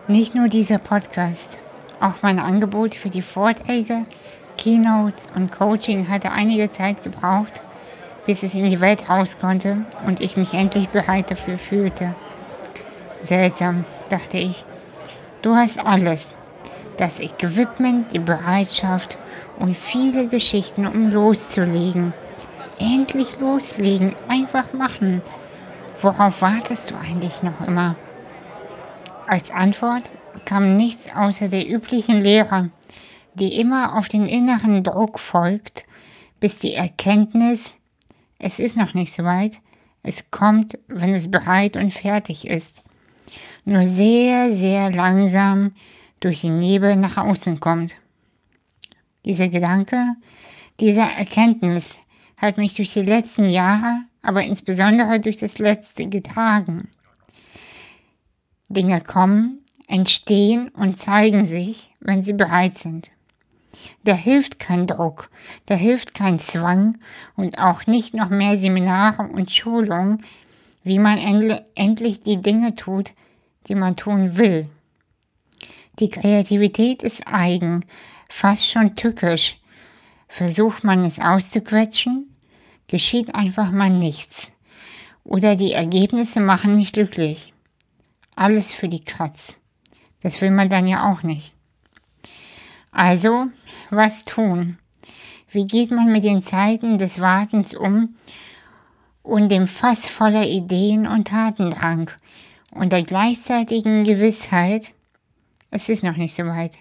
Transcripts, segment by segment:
Nicht nur dieser Podcast, auch mein Angebot für die Vorträge, Keynotes und Coaching hatte einige Zeit gebraucht, bis es in die Welt raus konnte und ich mich endlich bereit dafür fühlte. Seltsam, dachte ich. Du hast alles. Das Equipment, die Bereitschaft und viele Geschichten, um loszulegen. Endlich loslegen, einfach machen. Worauf wartest du eigentlich noch immer? Als Antwort kam nichts außer der üblichen Lehre, die immer auf den inneren Druck folgt, bis die Erkenntnis, es ist noch nicht so weit, es kommt, wenn es bereit und fertig ist, nur sehr, sehr langsam durch den Nebel nach außen kommt. Dieser Gedanke, diese Erkenntnis hat mich durch die letzten Jahre, aber insbesondere durch das letzte getragen. Dinge kommen, entstehen und zeigen sich, wenn sie bereit sind. Da hilft kein Druck, da hilft kein Zwang und auch nicht noch mehr Seminare und Schulungen, wie man endlich die Dinge tut, die man tun will. Die Kreativität ist eigen, fast schon tückisch. Versucht man es auszuquetschen, geschieht einfach mal nichts. Oder die Ergebnisse machen nicht glücklich. Alles für die Katz. Das will man dann ja auch nicht. Also, was tun? Wie geht man mit den Zeiten des Wartens um und dem Fass voller Ideen und Tatendrang und der gleichzeitigen Gewissheit, es ist noch nicht so weit?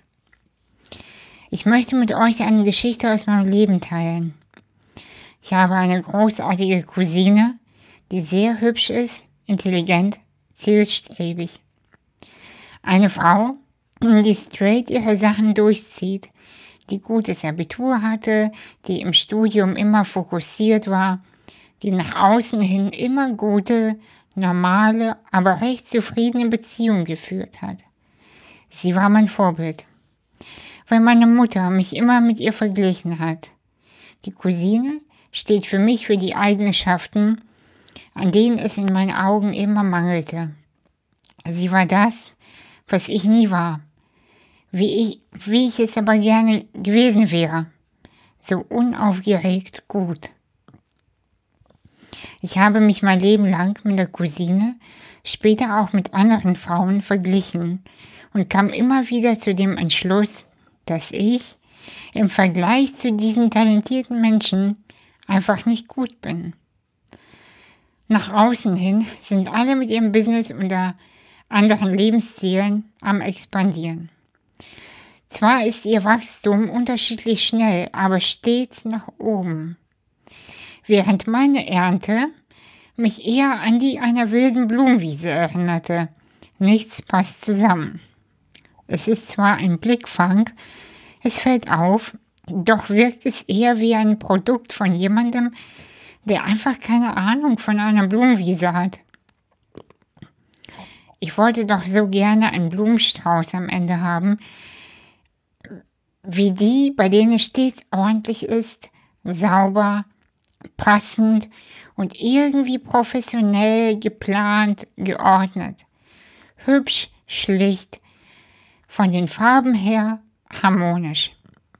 Ich möchte mit euch eine Geschichte aus meinem Leben teilen. Ich habe eine großartige Cousine, die sehr hübsch ist, intelligent, zielstrebig. Eine Frau, die straight ihre Sachen durchzieht, die gutes Abitur hatte, die im Studium immer fokussiert war, die nach außen hin immer gute, normale, aber recht zufriedene Beziehungen geführt hat. Sie war mein Vorbild, weil meine Mutter mich immer mit ihr verglichen hat. Die Cousine steht für mich für die Eigenschaften, an denen es in meinen Augen immer mangelte. Sie war das, was ich nie war, wie ich es aber gerne gewesen wäre, so unaufgeregt gut. Ich habe mich mein Leben lang mit der Cousine, später auch mit anderen Frauen verglichen und kam immer wieder zu dem Entschluss, dass ich im Vergleich zu diesen talentierten Menschen einfach nicht gut bin. Nach außen hin sind alle mit ihrem Business oder anderen Lebenszielen am Expandieren. Zwar ist ihr Wachstum unterschiedlich schnell, aber stets nach oben. Während meine Ernte mich eher an die einer wilden Blumenwiese erinnerte. Nichts passt zusammen. Es ist zwar ein Blickfang, es fällt auf, doch wirkt es eher wie ein Produkt von jemandem, der einfach keine Ahnung von einer Blumenwiese hat. Ich wollte doch so gerne einen Blumenstrauß am Ende haben, wie die, bei denen es stets ordentlich ist, sauber, passend und irgendwie professionell geplant, geordnet. Hübsch, schlicht, von den Farben her harmonisch.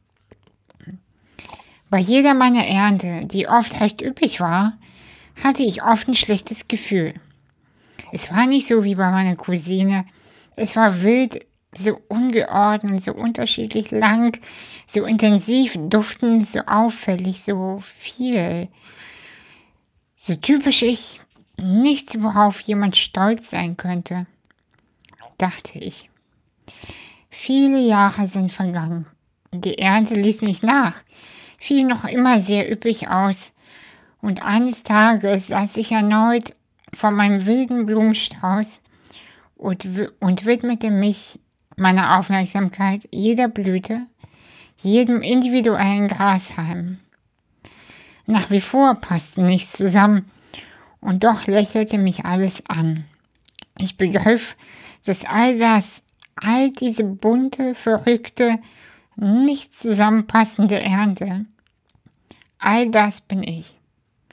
Bei jeder meiner Ernte, die oft recht üppig war, hatte ich oft ein schlechtes Gefühl. Es war nicht so wie bei meiner Cousine. Es war wild, so ungeordnet, so unterschiedlich lang, so intensiv duftend, so auffällig, so viel. So typisch ich, nichts, worauf jemand stolz sein könnte, dachte ich. Viele Jahre sind vergangen. Die Ernte ließ nicht nach, fiel noch immer sehr üppig aus. Und eines Tages saß ich erneut vor meinem wilden Blumenstrauß und widmete mich meiner Aufmerksamkeit jeder Blüte, jedem individuellen Grashalm. Nach wie vor passte nichts zusammen und doch lächelte mich alles an. Ich begriff, dass all diese bunte, verrückte, nicht zusammenpassende Ernte, all das bin ich.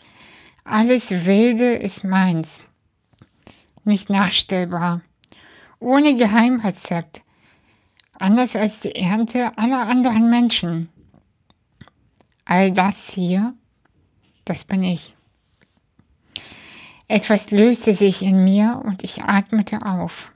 Alles Wilde ist meins, nicht nachstellbar ohne Geheimrezept, anders als die Ernte aller anderen Menschen. All das hier, das bin ich. Etwas löste sich in mir und ich atmete auf.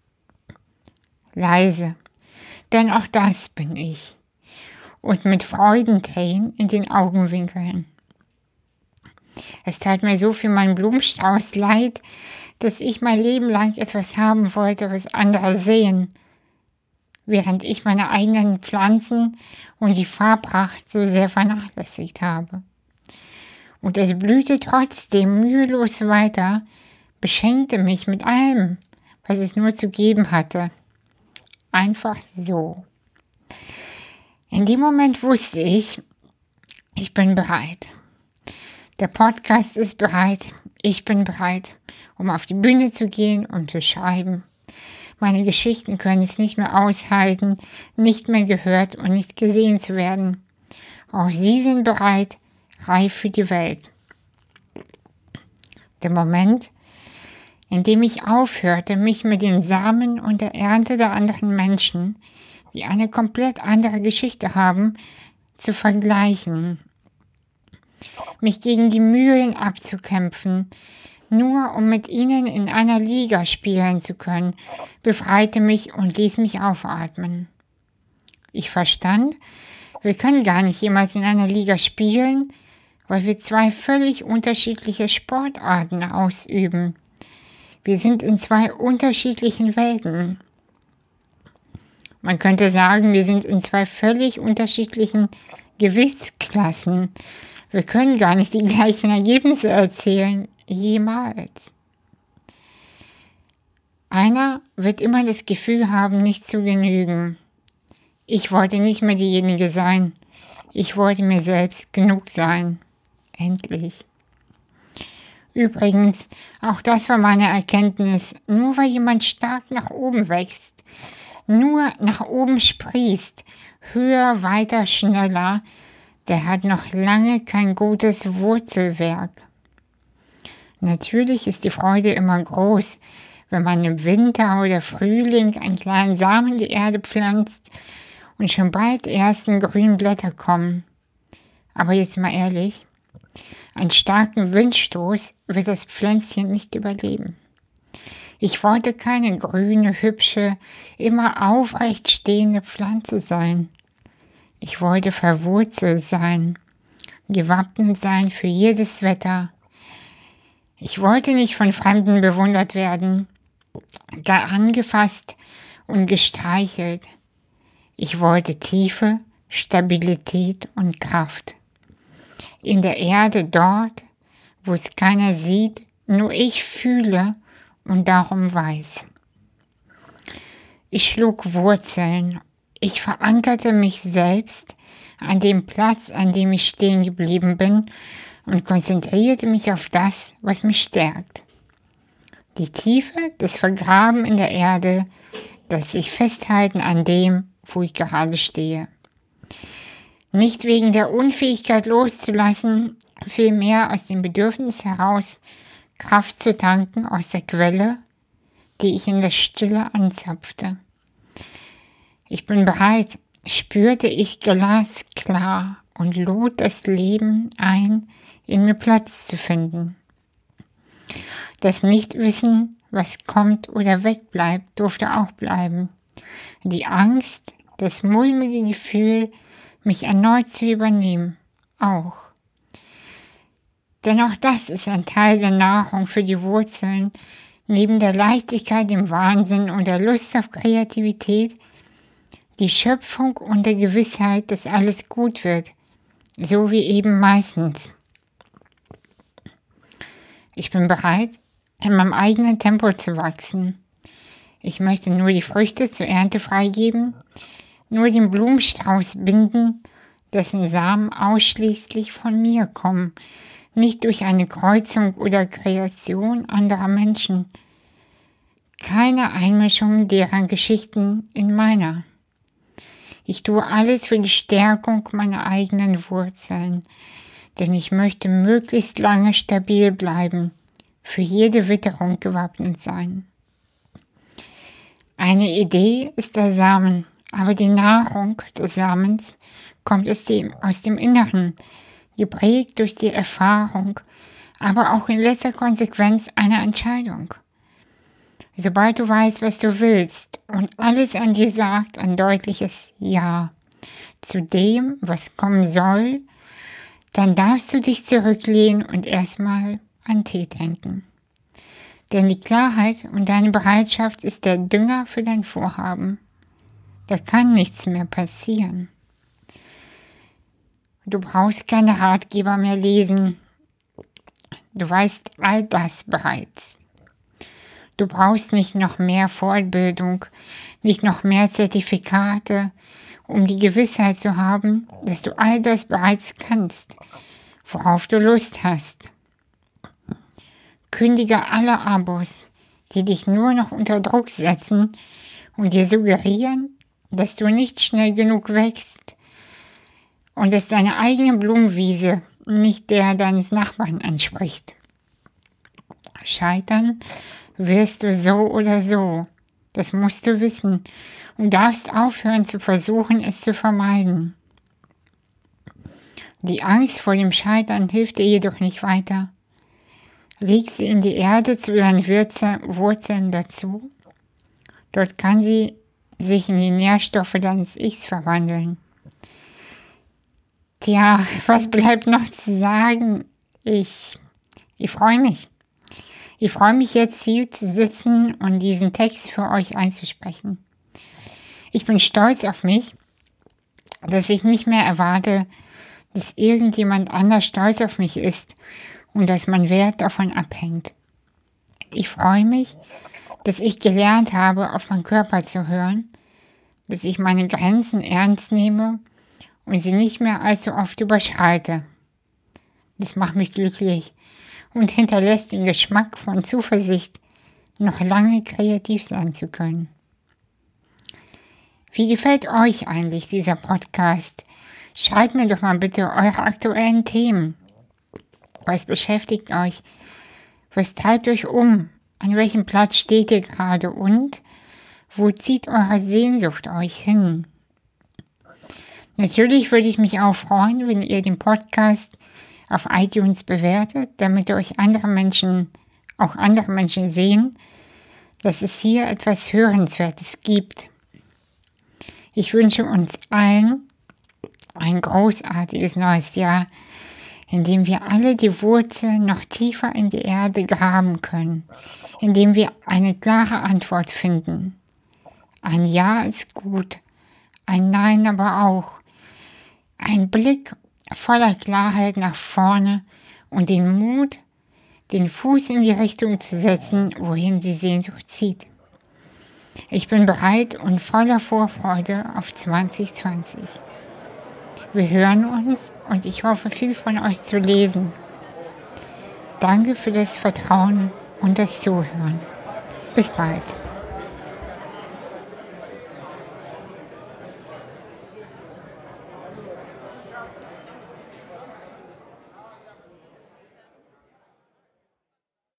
Leise, denn auch das bin ich. Und mit Freudentränen in den Augenwinkeln. Es tat mir so für meinen Blumenstrauß leid, dass ich mein Leben lang etwas haben wollte, was andere sehen, während ich meine eigenen Pflanzen und die Farbracht so sehr vernachlässigt habe. Und es blühte trotzdem mühelos weiter, beschenkte mich mit allem, was es nur zu geben hatte. Einfach so. In dem Moment wusste ich bin bereit. Der Podcast ist bereit, ich bin bereit, um auf die Bühne zu gehen und zu schreiben. Meine Geschichten können es nicht mehr aushalten, nicht mehr gehört und nicht gesehen zu werden. Auch sie sind bereit, reif für die Welt. Der Moment, in dem ich aufhörte, mich mit den Samen und der Ernte der anderen Menschen, die eine komplett andere Geschichte haben, zu vergleichen. Mich gegen die Mühlen abzukämpfen, nur um mit ihnen in einer Liga spielen zu können, befreite mich und ließ mich aufatmen. Ich verstand, wir können gar nicht jemals in einer Liga spielen, weil wir zwei völlig unterschiedliche Sportarten ausüben. Wir sind in zwei unterschiedlichen Welten. Man könnte sagen, wir sind in zwei völlig unterschiedlichen Gewichtsklassen. Wir können gar nicht die gleichen Ergebnisse erzielen, jemals. Einer wird immer das Gefühl haben, nicht zu genügen. Ich wollte nicht mehr diejenige sein. Ich wollte mir selbst genug sein. Endlich. Übrigens, auch das war meine Erkenntnis. Nur weil jemand stark nach oben wächst, nur nach oben sprießt, höher, weiter, schneller, der hat noch lange kein gutes Wurzelwerk. Natürlich ist die Freude immer groß, wenn man im Winter oder Frühling einen kleinen Samen in die Erde pflanzt und schon bald die ersten grünen Blätter kommen. Aber jetzt mal ehrlich, einen starken Windstoß wird das Pflänzchen nicht überleben. Ich wollte keine grüne, hübsche, immer aufrecht stehende Pflanze sein. Ich wollte verwurzelt sein, gewappnet sein für jedes Wetter. Ich wollte nicht von Fremden bewundert werden, gar angefasst und gestreichelt. Ich wollte Tiefe, Stabilität und Kraft. In der Erde dort, wo es keiner sieht, nur ich fühle und darum weiß. Ich schlug Wurzeln. Ich verankerte mich selbst an dem Platz, an dem ich stehen geblieben bin und konzentrierte mich auf das, was mich stärkt. Die Tiefe, das Vergraben in der Erde, das sich festhalten an dem, wo ich gerade stehe. Nicht wegen der Unfähigkeit loszulassen, vielmehr aus dem Bedürfnis heraus, Kraft zu tanken aus der Quelle, die ich in der Stille anzapfte. Ich bin bereit, spürte ich glasklar und lud das Leben ein, in mir Platz zu finden. Das Nichtwissen, was kommt oder wegbleibt, durfte auch bleiben. Die Angst, das mulmige Gefühl, mich erneut zu übernehmen, auch. Denn auch das ist ein Teil der Nahrung für die Wurzeln, neben der Leichtigkeit, dem Wahnsinn und der Lust auf Kreativität, die Schöpfung und der Gewissheit, dass alles gut wird, so wie eben meistens. Ich bin bereit, in meinem eigenen Tempo zu wachsen. Ich möchte nur die Früchte zur Ernte freigeben, nur den Blumenstrauß binden, dessen Samen ausschließlich von mir kommen, nicht durch eine Kreuzung oder Kreation anderer Menschen. Keine Einmischung deren Geschichten in meiner. Ich tue alles für die Stärkung meiner eigenen Wurzeln, denn ich möchte möglichst lange stabil bleiben, für jede Witterung gewappnet sein. Eine Idee ist der Samen, aber die Nahrung des Samens kommt aus dem Inneren, geprägt durch die Erfahrung, aber auch in letzter Konsequenz eine Entscheidung. Sobald du weißt, was du willst und alles an dir sagt ein deutliches Ja zu dem, was kommen soll, dann darfst du dich zurücklehnen und erstmal an Tee denken. Denn die Klarheit und deine Bereitschaft ist der Dünger für dein Vorhaben. Da kann nichts mehr passieren. Du brauchst keine Ratgeber mehr lesen. Du weißt all das bereits. Du brauchst nicht noch mehr Fortbildung, nicht noch mehr Zertifikate, um die Gewissheit zu haben, dass du all das bereits kannst, worauf du Lust hast. Kündige alle Abos, die dich nur noch unter Druck setzen und dir suggerieren, dass du nicht schnell genug wächst und dass deine eigene Blumenwiese nicht der deines Nachbarn entspricht. Scheitern wirst du so oder so. Das musst du wissen und darfst aufhören zu versuchen, es zu vermeiden. Die Angst vor dem Scheitern hilft dir jedoch nicht weiter. Leg sie in die Erde zu deinen Wurzeln dazu. Dort kann sie sich in die Nährstoffe deines Ichs verwandeln. Tja, was bleibt noch zu sagen? Ich freue mich. Ich freue mich jetzt hier zu sitzen und diesen Text für euch einzusprechen. Ich bin stolz auf mich, dass ich nicht mehr erwarte, dass irgendjemand anders stolz auf mich ist und dass mein Wert davon abhängt. Ich freue mich, dass ich gelernt habe, auf meinen Körper zu hören, dass ich meine Grenzen ernst nehme und sie nicht mehr allzu oft überschreite. Das macht mich glücklich und hinterlässt den Geschmack von Zuversicht, noch lange kreativ sein zu können. Wie gefällt euch eigentlich dieser Podcast? Schreibt mir doch mal bitte eure aktuellen Themen. Was beschäftigt euch? Was treibt euch um? An welchem Platz steht ihr gerade und wo zieht eure Sehnsucht euch hin? Natürlich würde ich mich auch freuen, wenn ihr den Podcast auf iTunes bewertet, damit euch andere Menschen sehen, dass es hier etwas Hörenswertes gibt. Ich wünsche uns allen ein großartiges neues Jahr, in dem wir alle die Wurzeln noch tiefer in die Erde graben können, in dem wir eine klare Antwort finden. Ein Ja ist gut, ein Nein aber auch. Ein Blick voller Klarheit nach vorne und den Mut, den Fuß in die Richtung zu setzen, wohin die Sehnsucht zieht. Ich bin bereit und voller Vorfreude auf 2020. Wir hören uns und ich hoffe, viel von euch zu lesen. Danke für das Vertrauen und das Zuhören. Bis bald.